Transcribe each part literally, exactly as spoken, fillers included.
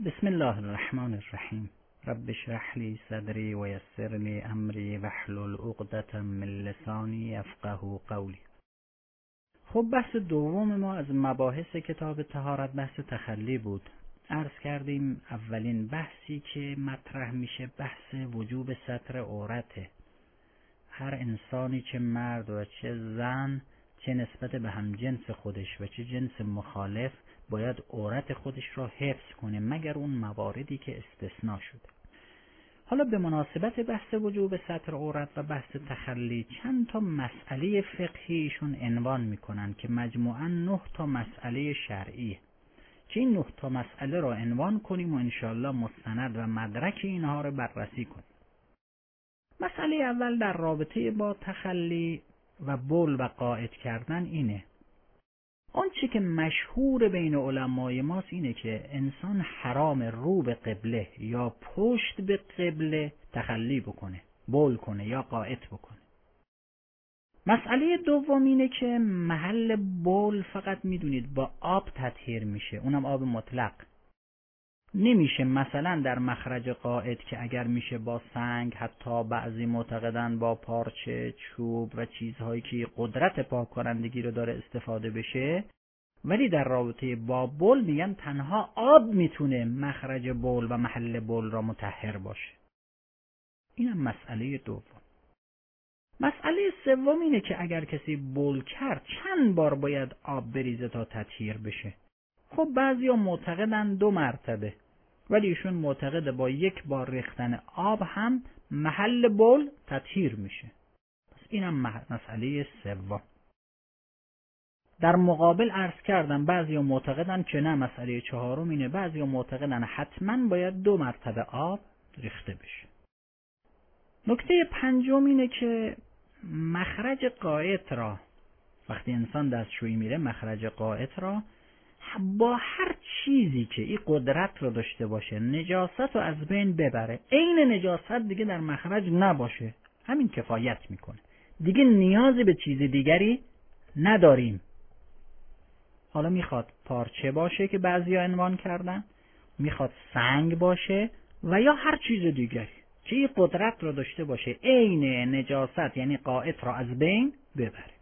بسم الله الرحمن الرحیم. رب اشرح لی صدری و یسر لی امری واحلل عقدة من لسانی یفقهوا قولی. خب بحث دوم ما از مباحث کتاب طهارت بحث تخلی بود. عرض کردیم اولین بحثی که مطرح میشه بحث وجوب ستر عورته. هر انسانی چه مرد و چه زن، چه نسبت به هم جنس خودش و چه جنس مخالف، باید عورت خودش را حفظ کنه مگر اون مواردی که استثناء شده. حالا به مناسبت بحث وجوب ستر عورت و بحث تخلی چند تا مسئله فقهیشون عنوان میکنن که مجموعاً نه تا مسئله شرعیه که این نه تا مسئله را عنوان کنیم و انشاءالله مستند و مدرک اینها رو بررسی کنیم. مسئله اول در رابطه با تخلی و بول و قائد کردن اینه. آنچه که مشهور بین علمای ماست اینه که انسان حرام رو به قبله یا پشت به قبله تخلی بکنه، بول کنه یا قائد بکنه. مسئله دوم اینه که محل بول فقط میدونید با آب تطهیر میشه، اونم آب مطلق. نمیشه مثلا در مخرج قائد که اگر میشه با سنگ، حتی بعضی معتقدن با پارچه، چوب و چیزهایی که قدرت پاک کنندگی رو داره استفاده بشه، ولی در رابطه با بول میگن تنها آب میتونه مخرج بول و محل بول را مطهر باشه. اینم مسئله دوم. مسئله سوم اینه که اگر کسی بول کرد چند بار باید آب بریزه تا تطهیر بشه. خب بعضیا معتقدن دو مرتبه، ولی ایشون معتقد با یک بار ریختن آب هم محل بول تطهیر میشه. پس اینم مسئله سوم. در مقابل عرض کردم بعضیا معتقدن که نه، مسئله چهارم اینه. بعضیا معتقدن حتما باید دو مرتبه آب ریخته بشه. نکته پنجم اینه که مخرج قائد را، وقتی انسان دستشویی میره، مخرج قائد را با هر چیزی که این قدرت رو داشته باشه نجاست رو از بین ببره. عین نجاست دیگه در مخرج نباشه، همین کفایت میکنه. دیگه نیازی به چیز دیگری نداریم. حالا میخواد پارچه باشه که بعضیا عنوان کردن، میخواد سنگ باشه و یا هر چیز دیگری که این قدرت رو داشته باشه عین نجاست یعنی قائد را از بین ببره.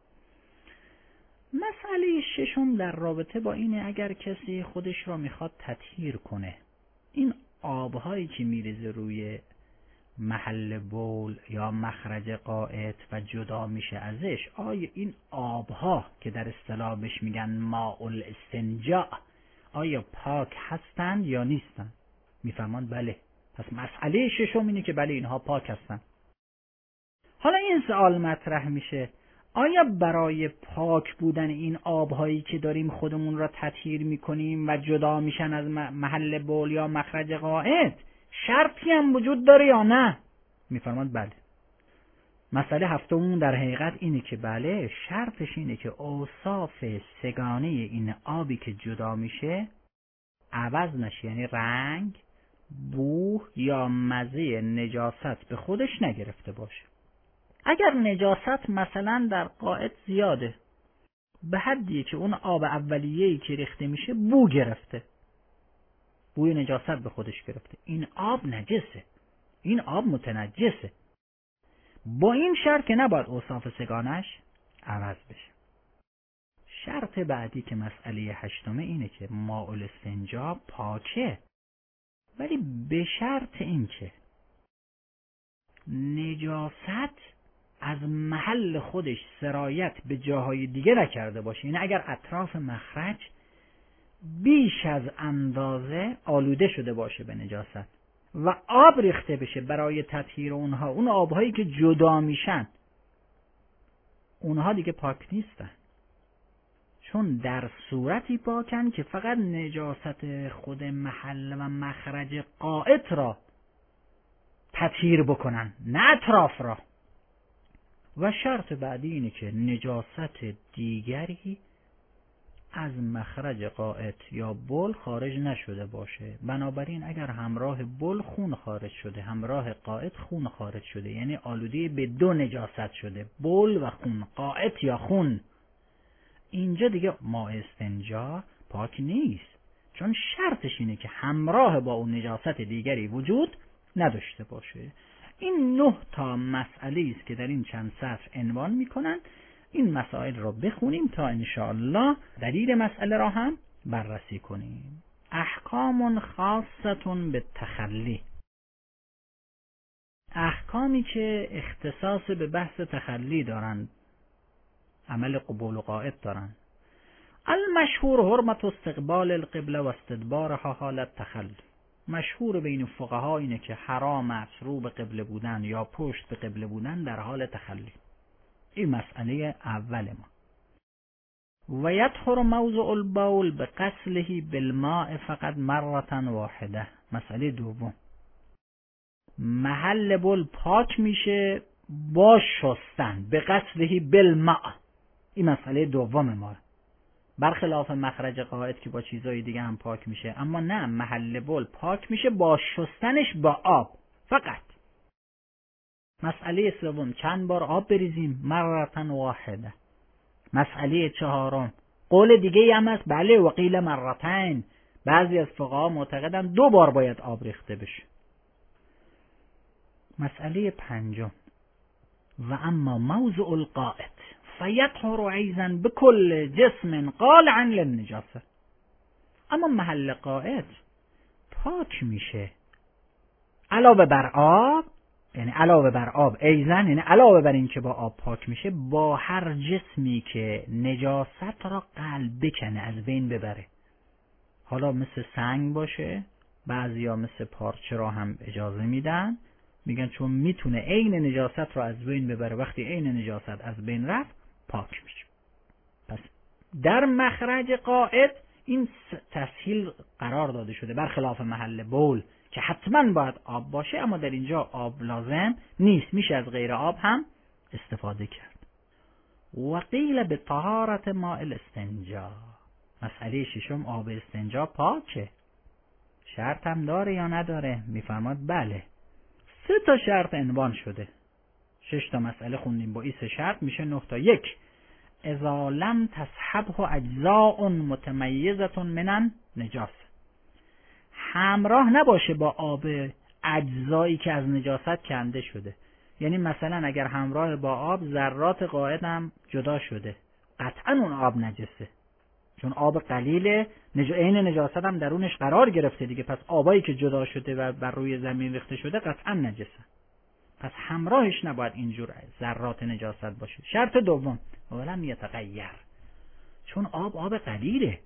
مسئله ششم در رابطه با اینه اگر کسی خودش را میخواد تطهیر کنه، این آبهایی که میریزه روی محل بول یا مخرج قائد و جدا میشه ازش، آیا این آبها که در اصطلاح بهش میگن ماء الاستنجاء آیا پاک هستند یا نیستند؟ میفهمند بله. پس مسئله ششم اینه که بله اینها پاک هستند. حالا این سوال مطرح میشه، آیا برای پاک بودن این آبهایی که داریم خودمون را تطهیر میکنیم و جدا میشن از محل بول یا مخرج قائد شرطی هم وجود داره یا نه؟ میفرماد بله. مسئله هفتمون در حقیقت اینه که بله، شرطش اینه که اوصاف سگانه این آبی که جدا میشه عوض نشه، یعنی رنگ، بو یا مزه نجاست به خودش نگرفته باشه. اگر نجاست مثلا در قائد زیاده به حدیه که اون آب اولیه‌ای که ریخته میشه بو گرفته، بوی نجاست به خودش گرفته، این آب نجسه، این آب متنجسه. با این شرط که نباید اوصاف سگانش عوض بشه. شرط بعدی که مسئله هشتمه اینه که ماء الاستنجا پاکه، ولی به شرط این که نجاست از محل خودش سرایت به جاهای دیگه نکرده باشه. یعنی اگر اطراف مخرج بیش از اندازه آلوده شده باشه به نجاست و آب ریخته بشه برای تطهیر اونها، اون آبهایی که جدا میشن اونها دیگه پاک نیستن، چون در صورتی پاکن که فقط نجاست خود محل و مخرج قائد را تطهیر بکنن، نه اطراف را. و شرط بعدی اینه که نجاست دیگری از مخرج قائد یا بول خارج نشده باشه. بنابراین اگر همراه بول خون خارج شده، همراه قائد خون خارج شده، یعنی آلوده به دو نجاست شده، بول و خون، قائد یا خون، اینجا دیگه ماء استنجا پاک نیست، چون شرطش اینه که همراه با اون نجاست دیگری وجود نداشته باشه. این نه تا مسئله است که در این چند سطر عنوان میکنن. این مسائل رو بخونیم تا انشاءالله دلیل مسئله را هم بررسی کنیم. احکام خاصتون به تخلی، احکامی که اختصاص به بحث تخلی دارند، عمل قبول و قائد دارند. المشهور حرمت استقبال القبله و استدبارها حالت تخلی. مشهور بین فقها اینه که حرام است رو به قبله بودن یا پشت به قبله بودن در حال تخلی. این مسئله اول ما. و یطهر موضع البول به غسله بالماء فقط مرة واحده. مسئله دوم، محل بول پاک میشه با شستن به غسله بالماء. این مسئله دوم ما، برخلاف مخرج قائد که با چیزای دیگه هم پاک میشه، اما نه، محل بول پاک میشه با شستنش با آب فقط. مسئله سوم، چند بار آب بریزیم؟ مرة واحده. مسئله چهارم، قول دیگه هم هست، بله، و قیل مرتين. بعضی از فقها معتقدن دو بار باید آب ریخته بشه. مسئله پنجم، و اما موضع القائد فیطهر ایضا بكل جسم قالعا للنجاسه. اما محل قائد پاک میشه علاوه بر آب، یعنی علاوه بر آب ایضا، یعنی علاوه بر این که با آب پاک میشه، با هر جسمی که نجاست را قلب بکنه، از بین ببره. حالا مثل سنگ باشه، بعضیا مثل پارچه را هم اجازه میدن، میگن چون میتونه عین نجاست را از بین ببره، وقتی عین نجاست از بین رفت پاک میشه. پس در مخرج قائد این تسهیل قرار داده شده، برخلاف محل بول که حتما باید آب باشه، اما در اینجا آب لازم نیست، میشه از غیر آب هم استفاده کرد. و قیل به طهارت ماء الاستنجا. مسئله ششم، آب استنجا پاکه، شرط هم داره یا نداره؟ میفرماد بله. سه تا شرط عنوان شده، شش تا مسئله خوندیم، با این سه شرط میشه نه تا. یک، اذا لم تصحبه اجزاء متمیزه من نجاست، همراه نباشه با آب اجزایی که از نجاست کنده شده. یعنی مثلا اگر همراه با آب ذرات قائد هم جدا شده، قطعا اون آب نجسه، چون آب قلیل نج... عین نجاست هم درونش قرار گرفته دیگه. پس آبایی که جدا شده و بر روی زمین ریخته شده قطعا نجسه، پس همراهش نباید اینجور ذرات نجاست باشه. شرط دوم، ولم یتغیر، چون آب آب قلیله،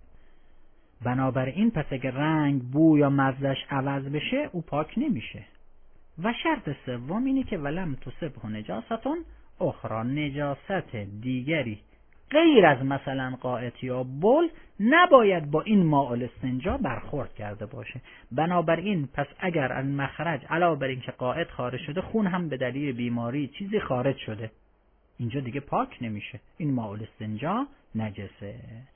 بنابراین پس اگر رنگ، بو یا مزهش عوض بشه او پاک نمیشه. و شرط سوم اینه که ولم تصبه نجاستون اخرى، نجاست دیگری غیر از مثلا قائد یا بول نباید با این ماء الاستنجا برخورد کرده باشه. بنابراین پس اگر از مخرج علاوه بر این که قائد خارج شده، خون هم به دلیل بیماری چیزی خارج شده، اینجا دیگه پاک نمیشه، این ماء الاستنجا نجسه.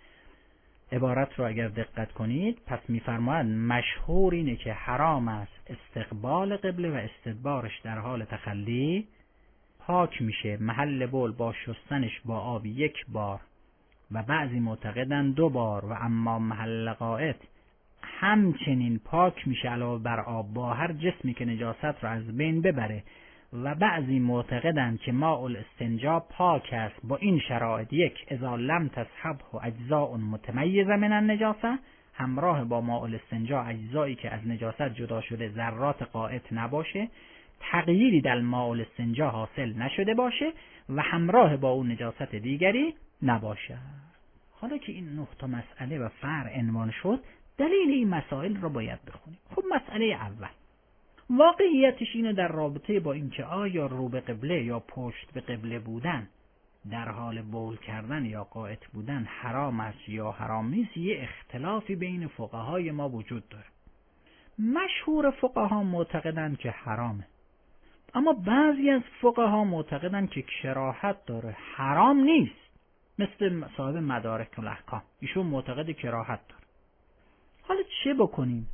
عبارت رو اگر دقت کنید، پس میفرماید مشهور اینه که حرام است استقبال قبله و استدبارش در حال تخلی، پاک میشه محل بول با شستنش با آب یک بار و بعضی معتقدن دو بار، و اما محل قائد همچنین پاک میشه علاوه بر آب با هر جسمی که نجاست رو از بین ببره، و بعضی معتقدن که ماء الاستنجا پاک است با این شرایط: یک، اذا لم تصحبه اجزاء متمیزه من النجاسه، همراه با ماء الاستنجا اجزایی که از نجاست جدا شده ذرات قائد نباشه، تغییری در ماء الاستنجا حاصل نشده باشه و همراه با اون نجاست دیگری نباشه. حالا که این نه تا مسئله و فرع عنوان شد، دلیل این مسائل رو باید بخونیم. خب مسئله اول، واقعیتش اینه در رابطه با اینکه آیا رو به قبله یا پشت به قبله بودن در حال بول کردن یا قائد بودن حرام است یا حرام نیست، یه اختلافی بین فقهای ما وجود داره. مشهور فقها معتقدن که حرامه، اما بعضی از فقها معتقدن که کراهت داره، حرام نیست، مثل صاحب مدارک الاحکام، ایشون معتقد کراهت داره. حالا چه بکنیم؟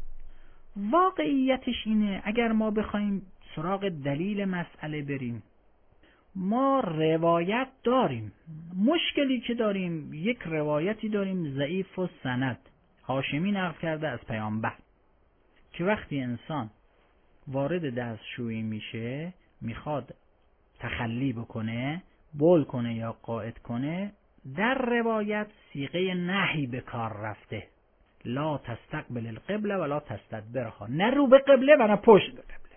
واقعیتش اینه اگر ما بخوایم سراغ دلیل مسئله بریم، ما روایت داریم. مشکلی که داریم، یک روایتی داریم ضعیف و سند. هاشمی نقل کرده از پیامبر که وقتی انسان وارد دستشویی میشه میخواد تخلی بکنه، بول کنه یا قائط کنه، در روایت صیغه نهی به کار رفته، لا تستقبل القبله ولا تستدبرها، نه رو به قبله و نه پشت به قبله.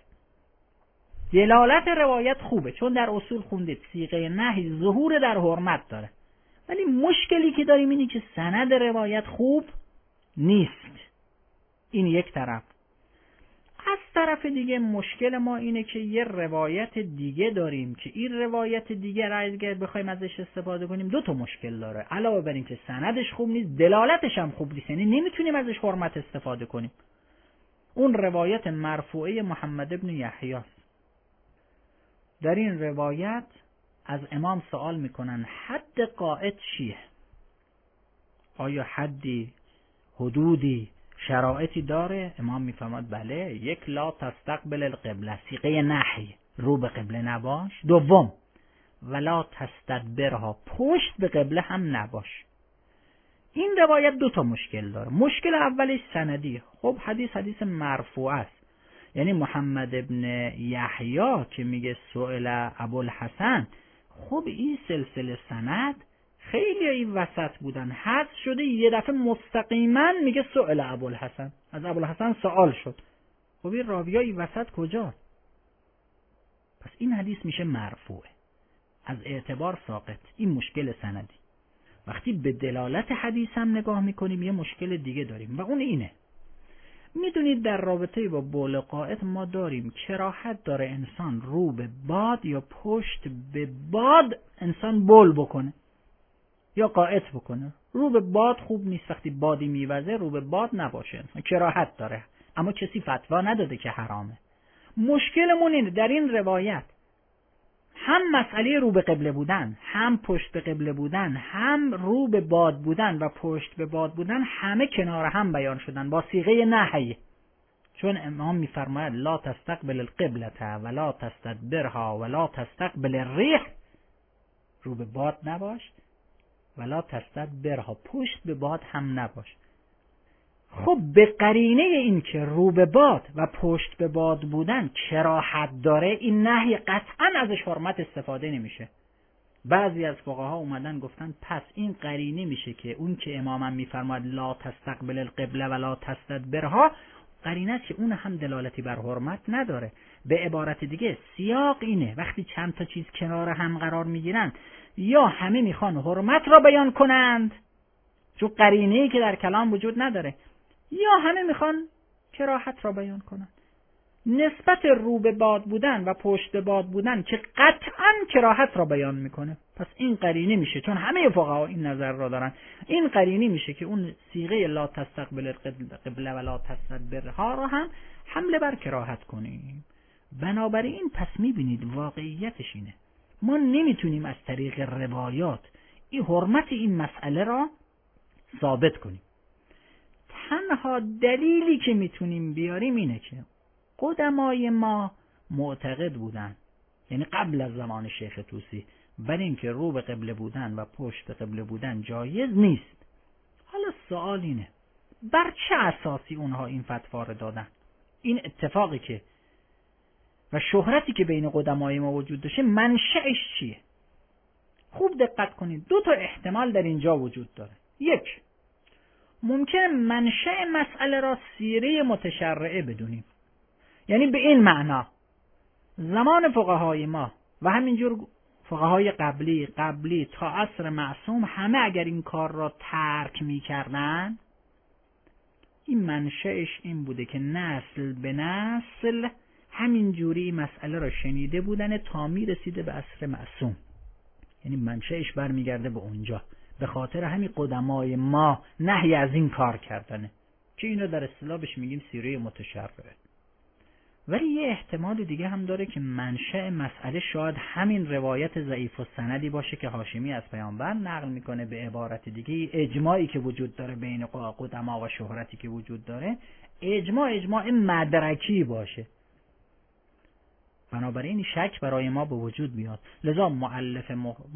دلالت روایت خوبه چون در اصول خوندید صیغه نهی ظهور در حرمت داره، ولی مشکلی که داریم اینه که سند روایت خوب نیست. این یک طرف. از طرف دیگه مشکل ما اینه که یه روایت دیگه داریم که این روایت دیگه را اگر بخوایم ازش استفاده کنیم دو تا مشکل داره. علاوه بر این که سندش خوب نیست، دلالتش هم خوب نیست، یعنی نمیتونیم ازش حرمت استفاده کنیم. اون روایت مرفوعه محمد ابن یحیی است. در این روایت از امام سوال میکنن حد قائط چیه؟ آیا حدی، حدودی، شرایطی داره؟ امام میفرماد بله. یک، لا تستقبل القبله، صیغه نهی، رو به قبله نباش. دوم، ولا تستدبرها، پشت به قبله هم نباش. این روایت دو تا مشکل داره. مشکل اولش سندی. خب حدیث حدیث مرفوع است، یعنی محمد ابن یحیی که میگه سئل ابوالحسن، خب این سلسله سند خیلی این وسط بودن، حذف شده، یه دفعه مستقیما میگه سئل ابوالحسن، از ابوالحسن سوال شد. خب این راویای این وسط کجا؟ پس این حدیث میشه مرفوعه، از اعتبار ساقط. این مشکل سندی. وقتی به دلالت حدیث هم نگاه میکنیم یه مشکل دیگه داریم و اون اینه. میدونید در رابطه با بول قائط ما داریم کراهت داره انسان رو به باد یا پشت به باد انسان بول بکنه یا قائط بکنه. رو به باد خوب نیست، وقتی بادی میوزه رو به باد نباشه، کراهت داره، اما کسی فتوا نداده که حرامه. مشکلمون اینه در این روایت هم مسئله رو به قبله بودن، هم پشت به قبله بودن، هم رو به باد بودن و پشت به باد بودن همه کنار هم بیان شدن با صیغه نهی. چون امام میفرماید لا تستقبل القبلة ولا تستدبرها ولا تستقبل الریح، رو به باد نباش، ولا تستدبرها، پشت به باد هم نباش. خب به قرینه این که رو به باد و پشت به باد بودن کراهت داره، این نهی قطعا ازش حرمت استفاده نمیشه. بعضی از فقها اومدن گفتن پس این قرینه میشه که اون که امامم میفرماید لا تستقبل القبله ولا تستدبرها، قرینه است که اون هم دلالتی بر حرمت نداره. به عبارت دیگه سیاق اینه وقتی چند تا چیز کنار هم قرار میگیرن یا همه میخوان حرمت را بیان کنند چون قرینه‌ای که در کلام وجود نداره، یا همه میخوان کراهت را بیان کنند. نسبت رو به باد بودن و پشت به باد بودن که قطعا کراهت را بیان میکنه، پس این قرینه میشه، چون همه فقها این نظر را دارن، این قرینه میشه که اون صیغه لا تستقبل القبله ولا تستدبرها را هم حمله بر کراهت کنیم. بنابراین پس میبینید واقعیتش اینه، ما نمیتونیم از طریق روایات این حرمت این مسئله را ثابت کنیم. تنها دلیلی که میتونیم بیاریم اینه که قدمای ما معتقد بودن، یعنی قبل از زمان شیخ طوسی، بر این که رو به قبله بودن و پشت به قبله بودن جایز نیست. حالا سوال اینه بر چه اساسی اونها این فتوا رو دادن؟ این اتفاقی که و شهرتی که بین قدمای ما وجود داشته منشأش چیه؟ خوب دقت کنید، دو تا احتمال در اینجا وجود داره. یک، ممکنه منشأ مسئله را سیره متشرعه بدونیم، یعنی به این معنا زمان فقهای ما و همینجور فقهای قبلی قبلی تا عصر معصوم همه اگر این کار را ترک می کردن، این منشأش این بوده که نسل به نسل همینجوری مسئله را شنیده بودن تا می رسیده به عصر معصوم، یعنی منشأش برمیگرده به اونجا. به خاطر همین قدمای ما نهی از این کار کردنه که اینو در اصطلاح بهش میگیم سیره متشرعه. ولی یه احتمال دیگه هم داره که منشأ مسئله شاید همین روایت ضعیف السندی باشه که هاشمی از پیامبر نقل میکنه. به عبارت دیگه اجماعی که وجود داره بین قدما و شهرتی که وجود داره، اجماع اجماع مدرکی باشه. بنابراین شک برای ما به وجود بیاد. لذا مؤلف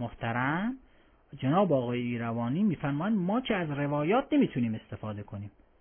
محترم جناب آقای ایروانی میفرمایند ما که از روایات نمیتونیم استفاده کنیم،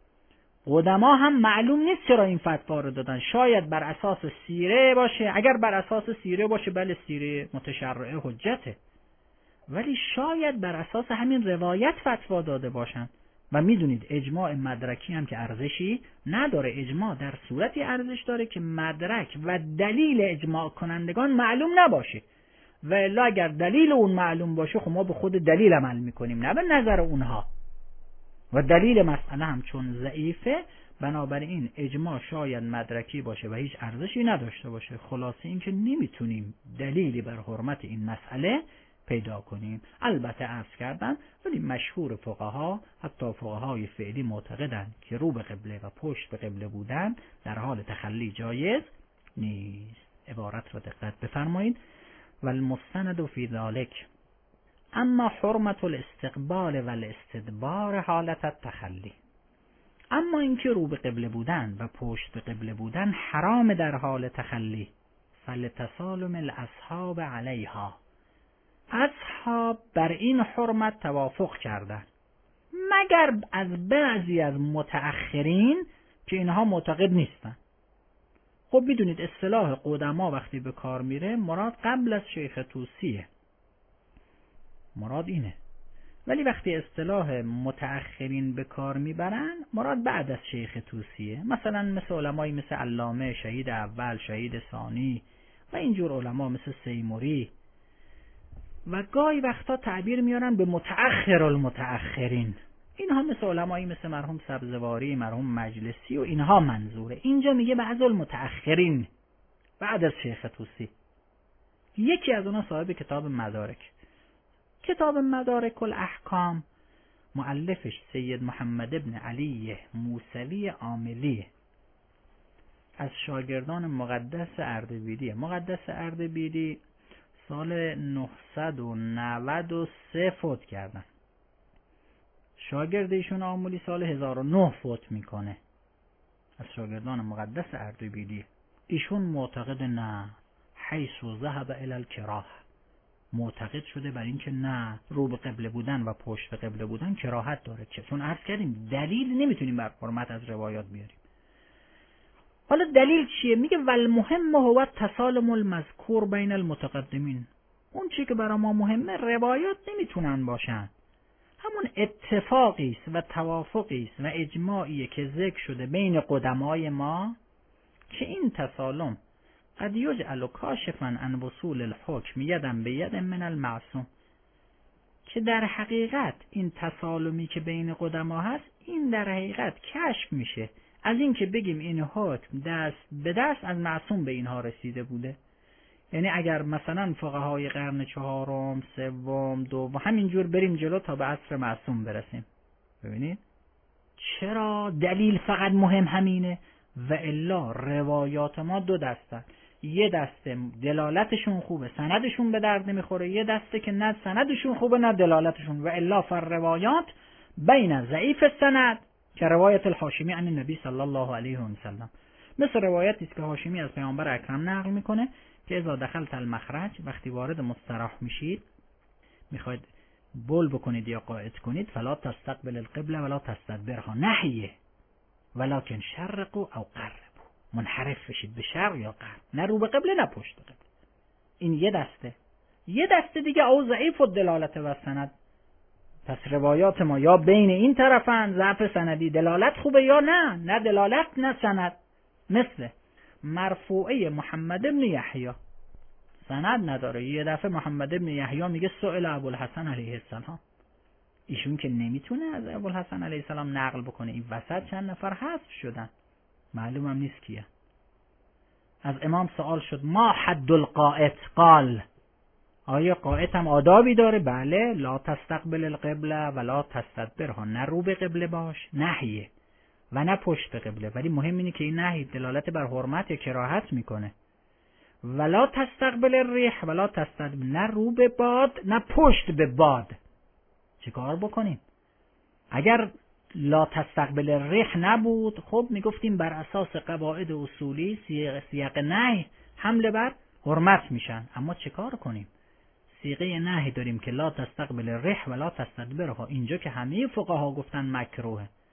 قدما هم معلوم نیست چرا این فتوا رو دادن. شاید بر اساس سیره باشه. اگر بر اساس سیره باشه بله سیره متشرعه حجته، ولی شاید بر اساس همین روایت فتوا داده باشن. و میدونید اجماع مدرکی هم که ارزشی نداره. اجماع در صورتی ارزش داره که مدرک و دلیل اجماع کنندگان معلوم نباشه، و الا اگر دلیل اون معلوم باشه خب ما به خود دلیل عمل میکنیم نه به نظر اونها. و دلیل مسئله هم چون ضعیفه، بنابراین اجماع شاید مدرکی باشه و هیچ ارزشی نداشته باشه. خلاصه این که نمیتونیم دلیلی بر حرمت این مسئله پیدا کنیم. البته عرض کردم ولی مشهور فقها، حتی فقهای فعلی، معتقدند که رو به قبله و پشت به قبله بودن در حال تخلی جایز نیست. عبارت را دقت بفرمایید. و المستند فی ذلک اما حرمت الاستقبال و الاستدبار حالت التخلی. اما اینکه رو به قبله بودن و پشت به قبله بودن حرام در حال تخلی، فلتسالم الاصحاب علیها. اصحاب بر این حرمت توافق کردند، مگر از بعضی از متأخرین که اینها معتقد نیستن. خب میدونید اصطلاح قدما وقتی به کار میره مراد قبل از شیخ طوسیه، مراد اینه. ولی وقتی اصطلاح متأخرین به کار میبرن مراد بعد از شیخ طوسیه. مثلا مثل علمایی مثل علامه، شهید اول، شهید ثانی و اینجور علما مثل سیموری. و گاهی وقتا تعبیر میارن به متأخر المتأخرین. اینها مثل علمایی مثل مرحوم سبزواری، مرحوم مجلسی و اینها منظوره. اینجا میگه بعض المتأخرین بعد از شیخ طوسی. یکی از اونها صاحب کتاب مدارک، کتاب مدارک الاحکام، مؤلفش سید محمد ابن علی موسوی عاملی، از شاگردان مقدس اردبیلی. مقدس اردبیلی سال نهصد و نود و سه فوت کردن. شاگرد ایشون عاملی سال هزار و نه فوت میکنه، از شاگردان مقدس اردبیلی. ایشون معتقد نه، حیث و ذهب الی الکراهه، معتقد شده بر این که نه، رو به قبله بودن و پشت به قبله بودن کراهت داره. چون عرض کردیم دلیل نمیتونیم بر حرمت از روایات بیاریم. حالا دلیل چیه؟ میگه والمهم هو التسالم المذکور بین المتقدمین. اون چی که برای ما مهمه روایات نمیتونن باشن، همون اتفاقی است و توافقی است و اجماعیه که ذکر شده بین قدمای ما که این تسالم قد یجعل کاشفا عن وصول الحکم یدا بید من المعصوم، که در حقیقت این تسالمی که بین قدما هست این در حقیقت کشف میشه از این که بگیم این حکم دست به دست از معصوم به اینها رسیده بوده. یعنی اگر مثلا فقهای قرن چهارم، سوم، دوم همینجور بریم جلو تا به عصر معصوم برسیم. ببینید چرا دلیل فقط مهم همینه؟ و الا روایات ما دو دسته، یه دسته دلالتشون خوبه سندشون به درد نمیخوره، یه دسته که نه سندشون خوبه نه دلالتشون. و الا فر روایات بین ضعیف السند که روایت الحاشمی عن النبی صلی الله علیه و سلم، مثل روایتی است که حاشمی از پیامبر اکرم نقل میکنه که اذا دخلت المخرج، وقتی وارد مستراح میشید میخواید بول بکنید یا قاعد کنید، فلا تستقبل القبله ولا تستدبرها، نهیه، ولکن شرقوا او غربوا، منحرف بشید به شرق یا غرب، نه رو به قبله نه پشت قبله. این یه دسته. یه دسته دیگه او ضعیف الدلالت و سند، پس روایات ما یا بین این طرفن، ضعف سندی، دلالت خوبه یا نه، نه دلالت نه سند. مثل مرفوعه محمد بن یحیی، سند نداره، یه دفعه محمد بن یحیی میگه سئل ابوالحسن علیه السلام، ایشون که نمیتونه از ابوالحسن علیه السلام نقل بکنه، این وسط چند نفر حذف شدن معلوم هم نیست کیه. از امام سوال شد ما حد القائط؟ قال آیا قائط هم آدابی داره؟ بله، لا تستقبل القبله ولا تستدبرها، نه رو به قبله باش، نهیه، و نه پشت به قبله. ولی مهم اینه که این نهی دلالت بر حرمت یا کراهت میکنه. ولا تستقبل الریح ولا تستدبر، نه رو به باد نه پشت به باد. چه کار بکنیم؟ اگر لا تستقبل الریح نبود، خب میگفتیم بر اساس قواعد اصولی سیاق نهی حمله بر حرمت میشن. اما چه کار کنیم؟ سیغه نهی داریم که لا تستقبل الریح ولا تستدبرها، اینجا که همه فقها گفتن مکروه.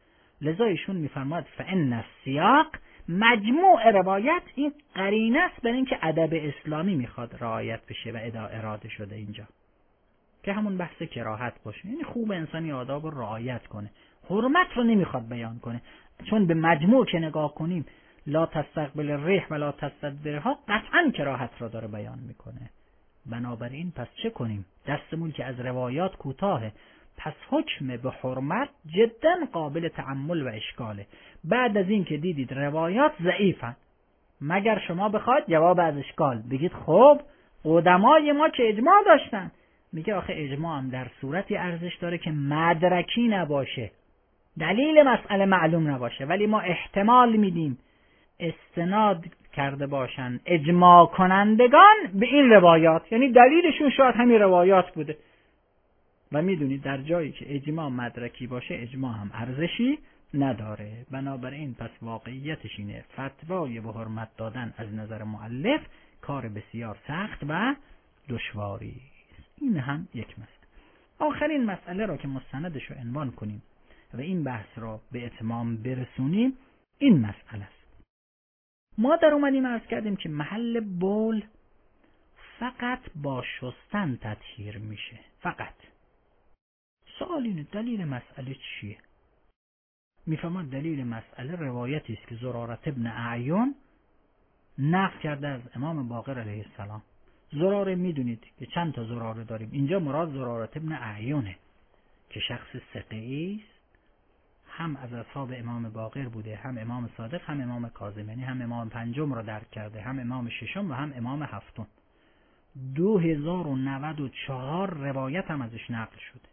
لذا ایشون میفرماد فإن السیاق مجموع روایت این قرینه است برای اینکه ادب اسلامی میخواد رعایت بشه و اراده شده اینجا که همون بحث کراهت باشه. یعنی خوب انسانی آداب رو رعایت کنه، حرمت رو نمیخواد بیان کنه، چون به مجموع که نگاه کنیم لا تستقبل الریح و لا تستدبرها قطعا کراهت را داره بیان میکنه. بنابراین پس چه کنیم؟ دستمون که از روایات کوتاهه، پس حکم به حرمت جدا قابل تأمل و اشکاله. بعد از این که دیدید روایات ضعیفن، مگر شما بخواید جواب از اشکال بگید خب قدمای ما که اجماع داشتن. میگه آخه اجماع هم در صورتی ارزش داره که مدرکی نباشه، دلیل مسئله معلوم نباشه، ولی ما احتمال میدیم استناد کرده باشن اجماع کنندگان به این روایات، یعنی دلیلشون شاید همین روایات بوده. و میدونید در جایی که اجماع مدرکی باشه اجماع هم ارزشی نداره. بنابراین پس واقعیتش اینه فتوای به حرمت دادن از نظر مؤلف کار بسیار سخت و دشواری است. این هم یک مسئله. آخرین مسئله را که مستندش رو عنوان کنیم و این بحث را به اتمام برسونیم این مسئله است. ما در اومدیم عرض کردیم که محل بول فقط با شستن تطهیر میشه، فقط. سوال اینه دلیل مسئله چیه؟ میفهمد دلیل مسئله روایتی است که زرارة ابن اعین نقل کرده از امام باقر علیه السلام. زراره میدونید که چند تا زراره داریم، اینجا مراد زرارة ابن اعینه که شخص ثقه‌ای است، هم از اصحاب امام باقر بوده، هم امام صادق، هم امام کاظم، یعنی هم امام پنجم را درک کرده، هم امام ششم و هم امام هفتم. دو هزار و نود و چهار روایت هم ازش نقل شده.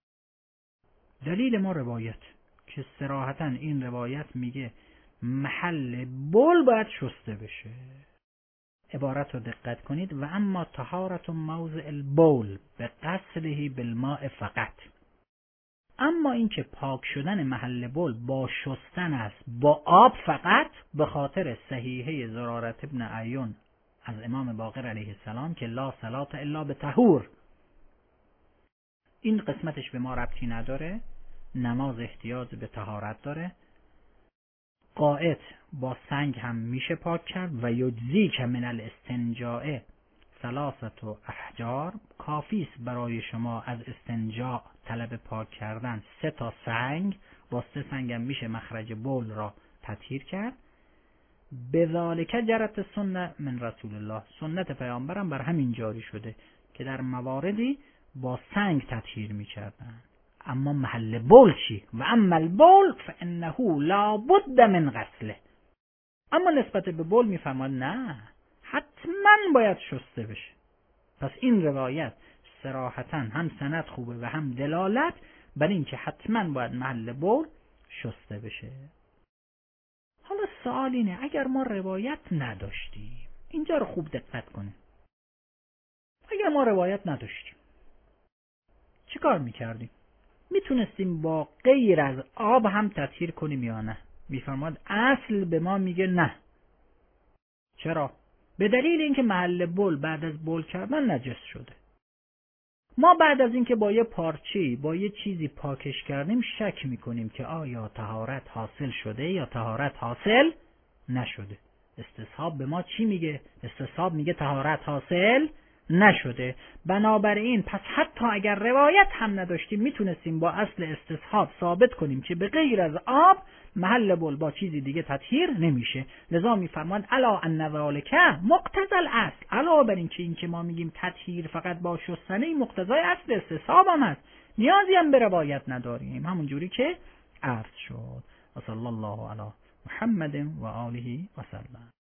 دلیل ما روایت که صراحتاً این روایت میگه محل بول باید شسته بشه. عبارت رو دقت کنید و اما طهارت موضع البول به غسله بالماء فقط. اما این که پاک شدن محل بول با شستن است با آب فقط، به خاطر صحیحه زرارة ابن اعین از امام باقر علیه السلام که لا صلاة الا بطهور. این قسمتش به ما ربطی نداره، نماز احتیاج به طهارت داره. قائط با سنگ هم میشه پاک کرد و یجزی که من الاستنجاء ثلاثت و احجار، کافی است برای شما از استنجاء طلب پاک کردن سه تا سنگ، با سه سنگ هم میشه مخرج بول را تطهیر کرد. بذالک جرت سنة من رسول الله، سنت پیامبرم بر همین جاری شده که در مواردی با سنگ تطهیر میکردن. اما محل بول چی؟ و اما البول فانه لا بد من غسله. اما نسبت به بول میفرماد نه، حتما باید شسته بشه. پس این روایت صراحتا هم سند خوبه و هم دلالت بر این که حتما باید محل بول شسته بشه. حالا سوال اینه اگر ما روایت نداشتیم، اینجا رو خوب دقت کنیم، اگر ما روایت نداشتیم چی کار میکردیم؟ میتونستیم با غیر از آب هم تطهیر کنیم یا نه؟ میفرماد اصل به ما میگه نه. چرا؟ به دلیل اینکه محل بول بعد از بول کردن نجس شده. ما بعد از اینکه با یه پارچه‌ای با یه چیزی پاکش کردیم شک میکنیم که آیا طهارت حاصل شده یا طهارت حاصل نشده. استصحاب به ما چی میگه؟ استصحاب میگه طهارت حاصل نشده. بنابراین پس حتی اگر روایت هم نداشتیم میتونستیم با اصل استصحاب ثابت کنیم که به غیر از آب محل بول با چیزی دیگه تطهیر نمیشه. لذا میفرمان الا ان ذالک مقتضی الاصل، علاوه بر این که این که ما میگیم تطهیر فقط با شستنه مقتضای اصل استصحاب هم هست، نیازی هم به روایت نداریم، همون جوری که عرض شد. و صلی الله علی محمد و آله و سلم.